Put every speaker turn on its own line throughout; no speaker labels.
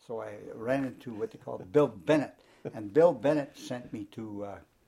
So I ran into what they call Bill Bennett. And Bill Bennett sent me to,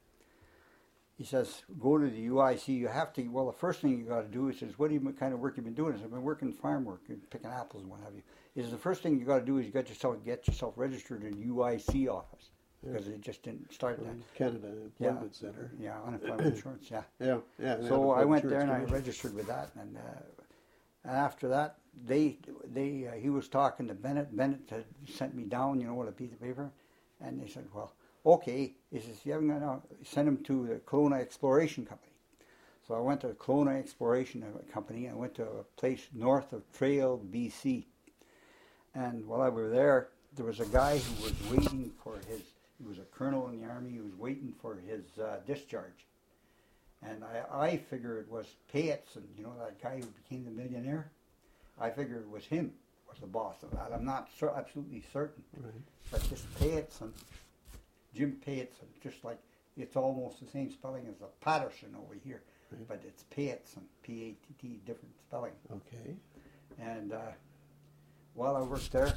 he says, go to the UIC. You have to, well, the first thing you got to do, he says, what kind of work you been doing? I said, I've been working farm work, picking apples and what have you. He says, the first thing you got to do is you get yourself registered in UIC office. Because it just didn't start that.
Canada Employment Center.
Yeah, unemployment insurance, yeah.
Yeah.
So I went there and I registered with that. And after that, he was talking to Bennett. Bennett had sent me down, with a piece of paper. And they said, well, okay. He says, you haven't got now. Send him to the Kelowna Exploration Company. So I went to the Kelowna Exploration Company. I went to a place north of Trail, BC. And while I was there was a guy who was waiting for he was a colonel in the army. He was waiting for his discharge. And I figured it was Payetson, that guy who became the millionaire. I figured it was him, was the boss of that. I'm not absolutely certain.
Right.
But this Payetson, Jim Payetson, just like it's almost the same spelling as the Patterson over here. Right. But it's Payetson, P-A-T-T, different spelling.
Okay.
And while I worked there,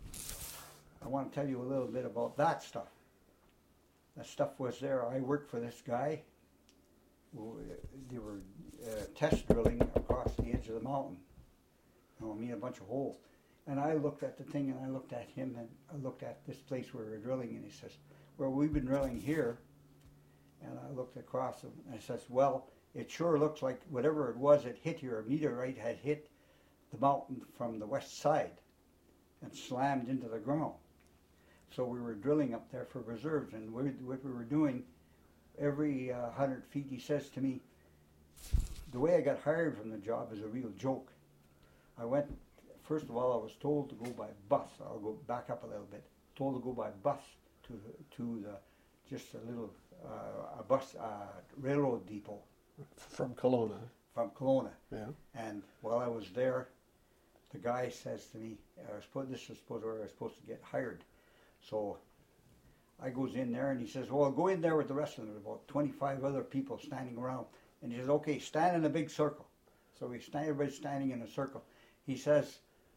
I want to tell you a little bit about that stuff. That stuff was there. I worked for this guy. They were test drilling across the edge of the mountain. Me and a bunch of holes. And I looked at the thing and I looked at him and I looked at this place where we were drilling and he says, well, we've been drilling here. And I looked across him and I says, well, it sure looks like whatever it was, it hit here. A meteorite had hit the mountain from the west side and slammed into the ground. So we were drilling up there for reserves, and what we were doing, every 100 feet, he says to me, the way I got hired from the job is a real joke. I went, first of all, I was told to go by bus. I'll go back up a little bit. Told to go by bus to just a little railroad depot.
From Kelowna.
From Kelowna.
Yeah.
And while I was there, the guy says to me, this is where I was supposed to get hired. So I goes in there and he says, well, go in there with the rest of them. There's about 25 other people standing around. And he says, okay, stand in a big circle. So everybody's standing in a circle. He says,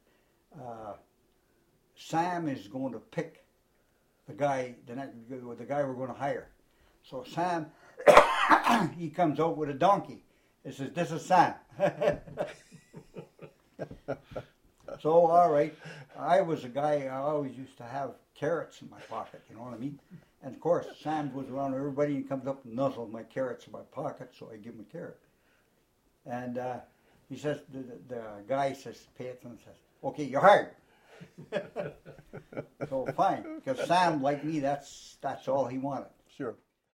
Sam is going to pick the guy we're going to hire. So Sam, he comes out with a donkey. He says, this is Sam. So, all right, I was a guy, I always used to have carrots in my pocket, you know what I mean? And of course, Sam goes around everybody and comes up and nuzzles my carrots in my pocket, so I give him a carrot. And he says, the guy says, Payetson says, okay, you're hired. So fine, because Sam, like me, that's all he wanted.
Sure.